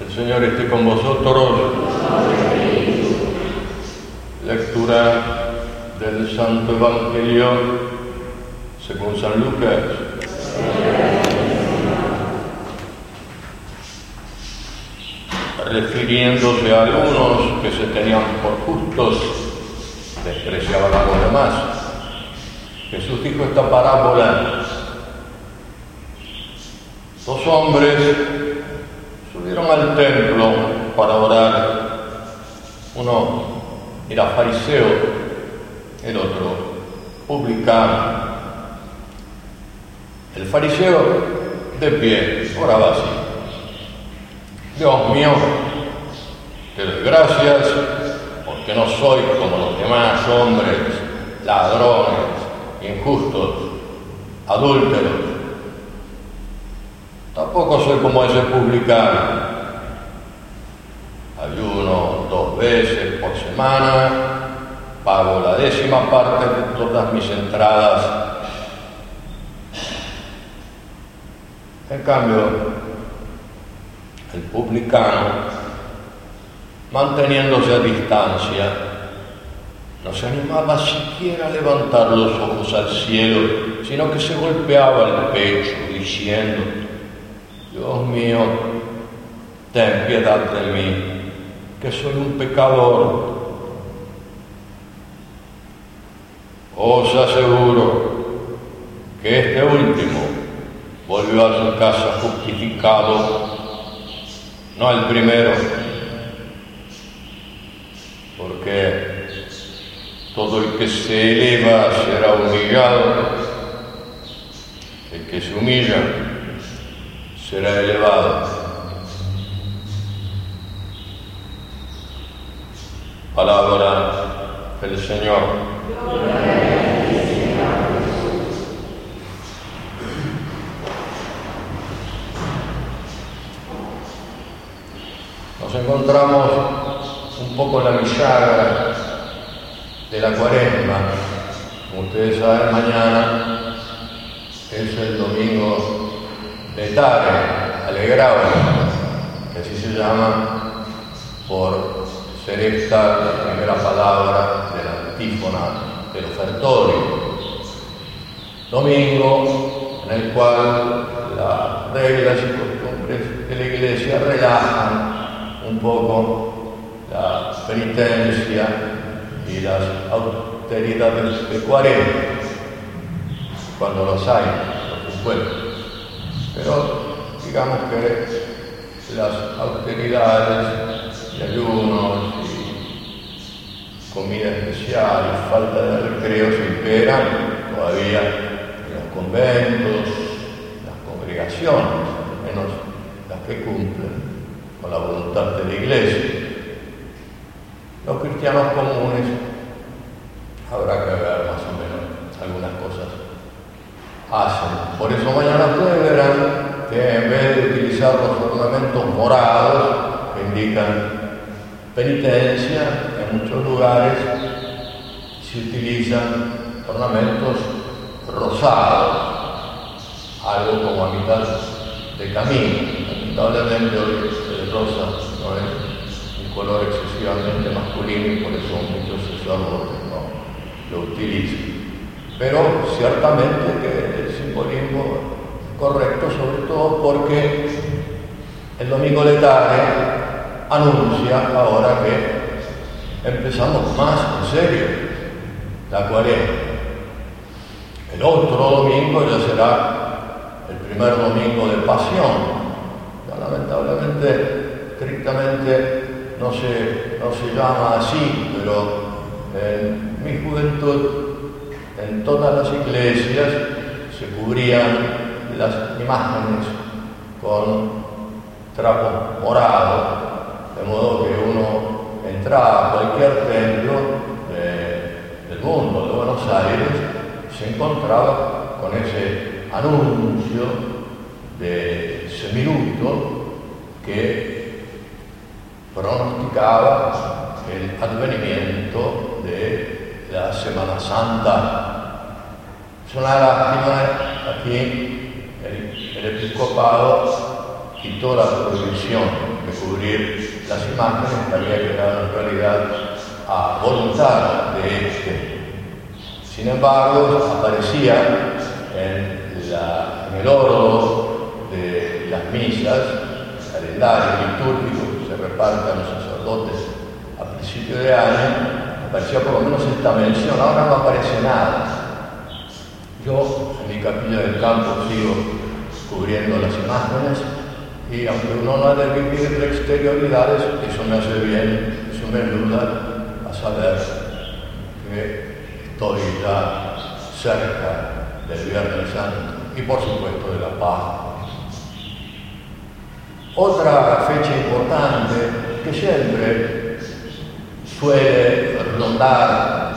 El Señor esté con vosotros. Lectura del Santo Evangelio según San Lucas. Refiriéndose a algunos que se tenían por justos, despreciaban a los demás. Jesús dijo esta parábola. Dos hombres subieron al templo para orar. Uno era fariseo, el otro publicano. El fariseo, de pie, oraba así: Dios mío, te doy gracias porque no soy como los demás hombres, ladrones, injustos, adúlteros. Tampoco soy como ese publicano. Ayuno 2 veces por semana, pago la 10ª parte de todas mis entradas. En cambio, el publicano, manteniéndose a distancia, no se animaba siquiera a levantar los ojos al cielo, sino que se golpeaba el pecho diciendo: Dios mío, ten piedad de mí, que soy un pecador. Os aseguro que este último volvió a su casa justificado, no el primero, porque todo el que se eleva será humillado, el que se humilla será elevado. Palabra del Señor. Nos encontramos un poco en la bisagra de la Cuaresma. Como ustedes saben, mañana es el domingo de Tare, alegrado, que así se llama por ser esta la primera palabra de la antífona del ofertorio. Domingo en el cual las reglas y costumbres de la Iglesia relajan un poco la penitencia y las austeridades de Cuaresma, cuando los hay, por supuesto. Pero digamos que las austeridades y ayunos y comida especial y falta de recreo se imperan todavía en los conventos, las congregaciones, al menos las que cumplen con la voluntad de la Iglesia. Los cristianos comunes habrá que ver más o menos algunas cosas hacen. Por eso mañana ustedes verán que en vez de utilizar los ornamentos morados que indican penitencia, en muchos lugares se utilizan ornamentos rosados, algo como a mitad de camino. Lamentablemente hoy el rosa no es un color excesivamente masculino y por eso muchos sacerdotes no lo utilizan. Pero ciertamente que el simbolismo es correcto, sobre todo porque el domingo de Tare anuncia ahora que empezamos más en serio la Cuaresma. El otro domingo ya será el primer domingo de Pasión. Ya, lamentablemente, estrictamente no se llama así, pero en mi juventud en todas las iglesias se cubrían las imágenes con trapo morado, de modo que uno entraba a cualquier templo del mundo, de Buenos Aires, se encontraba con ese anuncio de semiluto que pronosticaba el advenimiento de la Semana Santa. Es una lástima aquí el episcopado quitó la prohibición de cubrir las imágenes que había quedado en realidad a voluntad de este. Sin embargo, aparecía en el órgano de las misas, el calendario litúrgico que se reparte a los sacerdotes a principio de año, aparecía por lo menos esta mención. Ahora no aparece nada. Yo en mi capilla del campo sigo cubriendo las imágenes y aunque uno no ha de vivir de exterioridades, eso me hace bien, eso me ayuda a saber que estoy ya cerca del Viernes Santo y por supuesto de la Pascua. Otra fecha importante que siempre suele rondar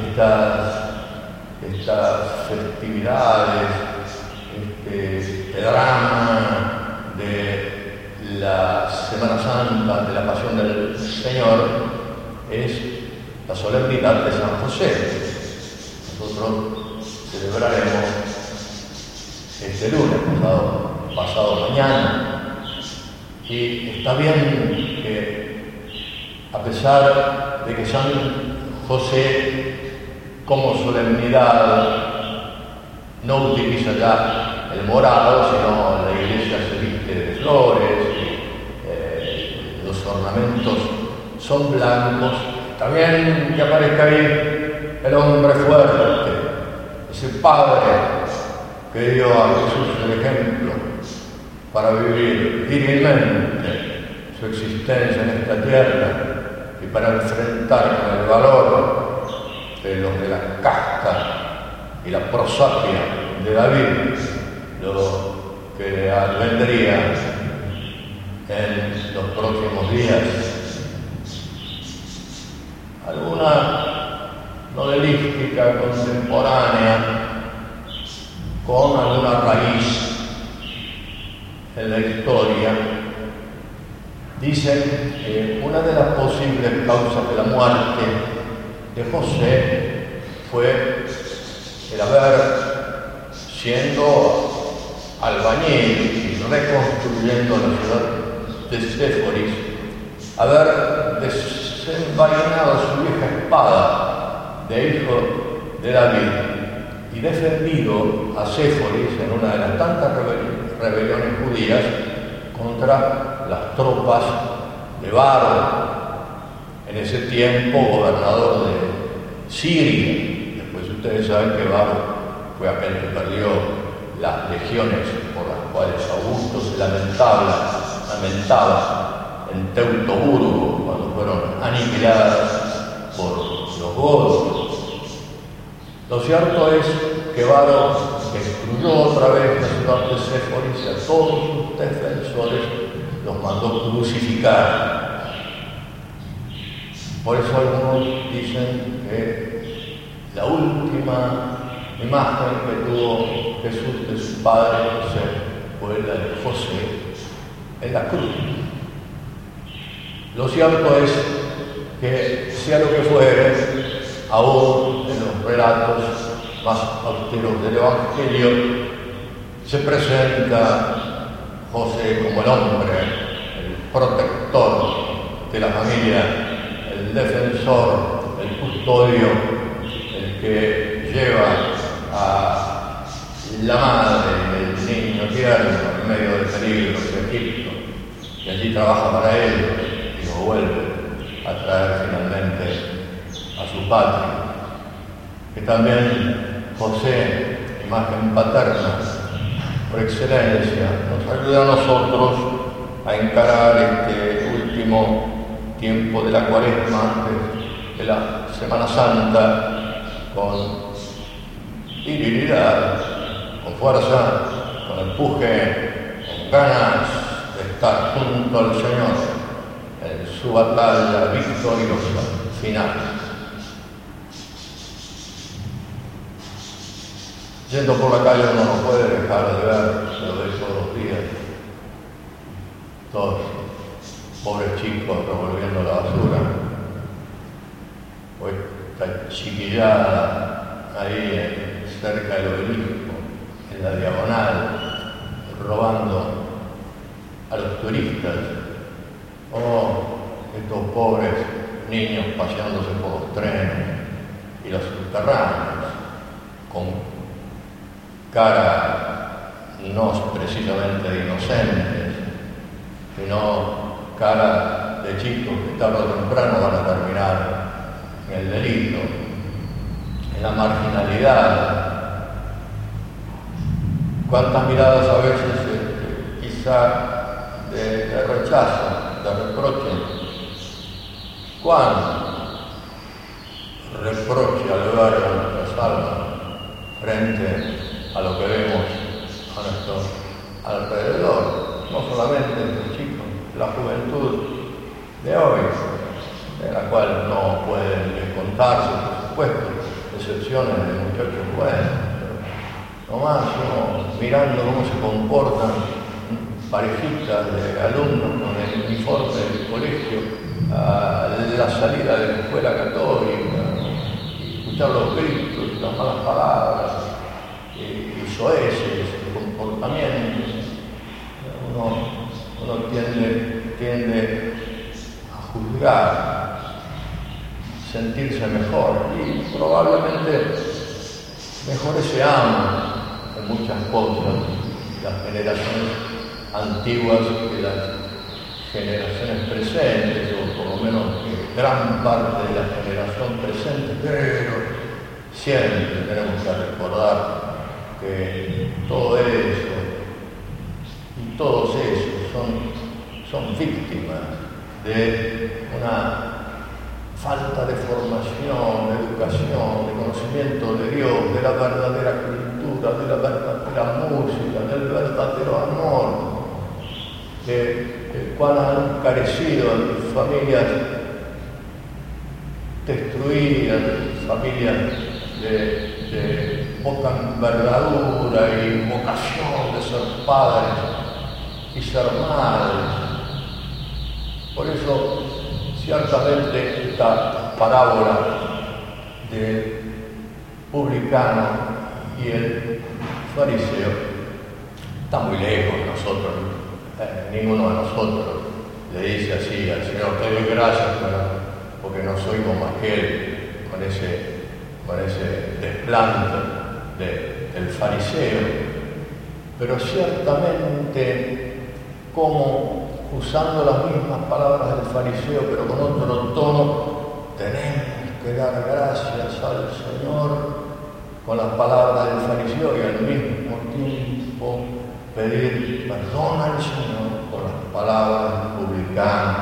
estas festividades, este drama de la Semana Santa, de la Pasión del Señor, es la solemnidad de San José. Nosotros celebraremos este lunes, pasado mañana, y está bien que, a pesar de que San José como solemnidad no utiliza ya el morado, sino la iglesia se viste de flores, los ornamentos son blancos, también que aparezca ahí el hombre fuerte, ese padre que dio a Jesús el ejemplo para vivir virilmente su existencia en esta tierra y para enfrentar con el valor de los de la casta y la prosapia de David lo que le advendría en los próximos días. Alguna novelística contemporánea con alguna raíz en la historia dicen que una de las posibles causas de la muerte de José fue el haber, siendo albañil y reconstruyendo la ciudad de Séforis, haber desenvainado su vieja espada de hijo de David y defendido a Séforis en una de las tantas rebeliones judías contra las tropas de Varo, en ese tiempo gobernador de Siria. Después ustedes saben que Varo fue aquel que perdió las legiones por las cuales Augusto se lamentaba en Teutoburgo cuando fueron aniquiladas por los godos. Lo cierto es que Varo destruyó otra vez la ciudad de Séforis y a todos sus defensores los mandó crucificar. Por eso algunos dicen que la última imagen que tuvo Jesús de su padre José fue la de José en la cruz. Lo cierto es que, sea lo que fuere, aún en los relatos más austeros del Evangelio se presenta José como el hombre, el protector de la familia, el defensor, el custodio, el que lleva a la madre del niño tierno en medio del peligro de Egipto, y allí trabaja para él y lo vuelve a traer finalmente a su patria. Que también José, imagen paterna por excelencia, nos ayuda a nosotros a encarar este último tiempo de la Cuaresma, de la Semana Santa, con virilidad, con fuerza, con empuje, con ganas de estar junto al Señor en su batalla victoriosa final. Yendo por la calle uno no puede dejar de ver, lo ve todos los días, todos pobres chicos revolviendo la basura, o esta chiquillada ahí cerca del obelisco, en la diagonal, robando a los turistas. Oh, estos pobres niños paseándose por los trenes y los subterráneos, con cara no precisamente de inocentes, sino cara de chicos que tarde o temprano van a terminar en el delito, en la marginalidad. Cuántas miradas a veces quizá de rechazo, de reproche. Cuán reproche alberga nuestras almas frente a lo que vemos a nuestro alrededor, no solamente entre chicos, la juventud de hoy, de la cual no pueden descontarse, por supuesto, excepciones de muchachos buenos, pero nomás uno mirando cómo se comportan parejitas de alumnos con el uniforme del colegio a la salida de la escuela católica, y escuchar los gritos, las malas palabras, y soeces, el comportamiento, uno tiende a juzgar, sentirse mejor, y probablemente mejores se aman en muchas cosas las generaciones antiguas que las generaciones presentes, o por lo menos gran parte de la generación presente, pero siempre tenemos que recordar que todo eso y todos esos son víctimas de una falta de formación, de educación, de conocimiento de Dios, de la verdadera cultura, de la verdadera música, del verdadero amor, cuán han carecido en familias destruidas, familias de poca envergadura y vocación de ser padres y ser madres. Por eso, ciertamente, esta parábola del publicano y el fariseo está muy lejos de nosotros. Ninguno de nosotros le dice así al Señor: te doy gracias porque no soy como aquel, con ese desplante del fariseo. Pero ciertamente, como usando las mismas palabras del fariseo pero con otro tono, tenemos que dar gracias al Señor con las palabras del fariseo y al mismo tiempo pedir perdón al Señor por las palabras del publicano.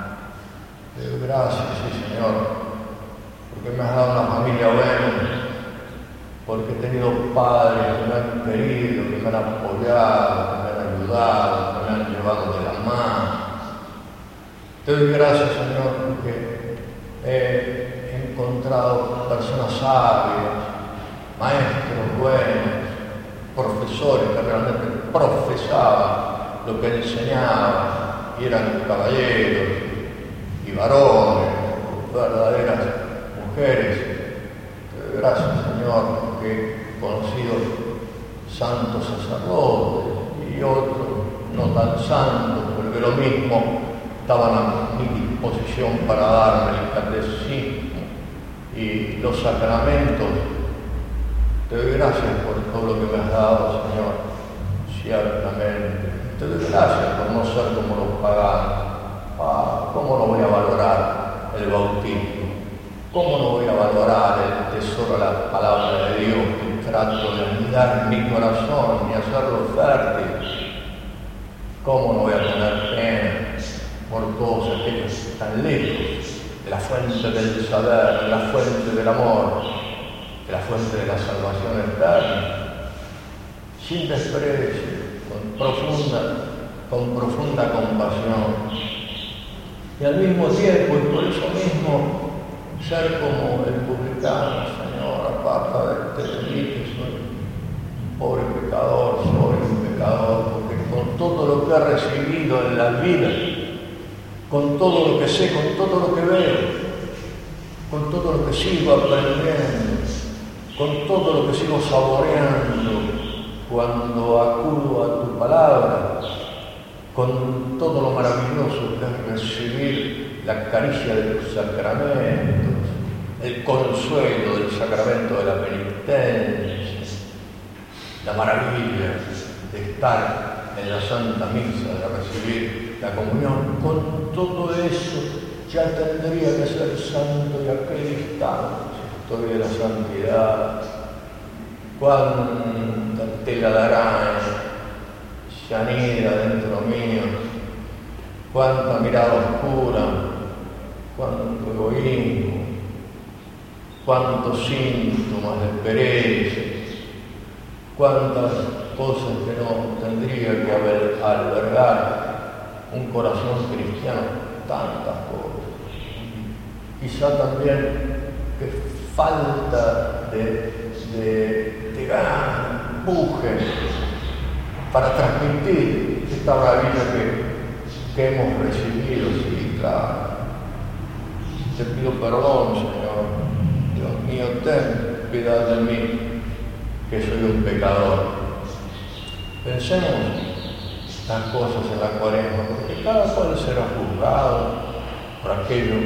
Le doy gracias, sí, Señor, porque me has dado una familia buena, porque he tenido padres que me han querido, que me han apoyado, que me han ayudado, que me han llevado de la mano. Te doy gracias, Señor, porque he encontrado personas sabias, maestros buenos, profesores que realmente profesaban lo que enseñaban y eran caballeros y varones, verdaderas mujeres. Te doy gracias, Señor, porque he conocido santos sacerdotes y otros no tan santos, porque lo mismo estaban a mi disposición para darme el catecismo y los sacramentos. Te doy gracias por todo lo que me has dado, Señor, ciertamente. Te doy gracias por no ser como los paganos. ¿Cómo no voy a valorar el bautismo? ¿Cómo no voy a valorar el tesoro de la palabra de Dios que trato de anidar en mi corazón y hacerlo fértil? ¿Cómo no voy a tener pena por todos aquellos que están lejos de la fuente del saber, de la fuente del amor, de la fuente de la salvación eterna, sin desprecio, con profunda compasión, y al mismo tiempo, y por eso mismo, ser como el publicano? Señor, aparta de mí, que soy un pobre pecador, porque con todo lo que he recibido en la vida, con todo lo que sé, con todo lo que veo, con todo lo que sigo aprendiendo, con todo lo que sigo saboreando cuando acudo a tu palabra, con todo lo maravilloso que es recibir la caricia de los sacramentos, el consuelo del sacramento de la penitencia, la maravilla de estar en la Santa Misa, de recibir la comunión. Con todo eso ya tendría que ser santo y a qué distancia estoy de la santidad. Cuánta tela de araña se anida dentro mío, cuánta mirada oscura, cuánto egoísmo, cuántos síntomas de pereza, cuántas cosas que no tendría que albergar un corazón cristiano, tantas cosas. Quizá también que falta de ganas, empuje para transmitir esta maravilla que hemos recibido. Sí, claro. Te pido perdón, Señor. Dios mío, ten piedad de mí, que soy un pecador. Pensemos las cosas en la Cuaresma, porque cada cual será juzgado por aquello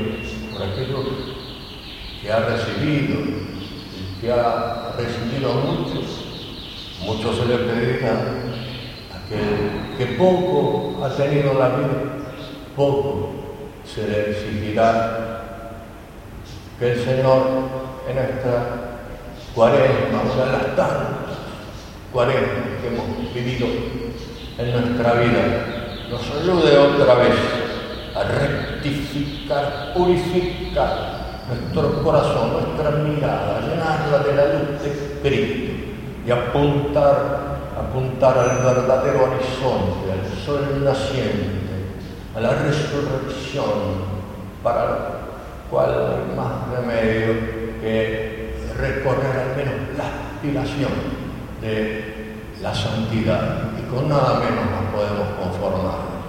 que ha recibido, y que ha recibido muchos se le pedirá, aquel que poco ha tenido la vida, poco se le exigirá. Que el Señor en esta Cuaresma, una de las tantas Cuaresmas que hemos vivido en nuestra vida, nos ayude otra vez a rectificar, purificar nuestro corazón, nuestra mirada, llenarla de la luz de Cristo y apuntar al verdadero horizonte, al sol naciente, a la resurrección, para lo cual no hay más remedio que recorrer al menos la aspiración de la santidad, y con nada menos nos podemos conformar.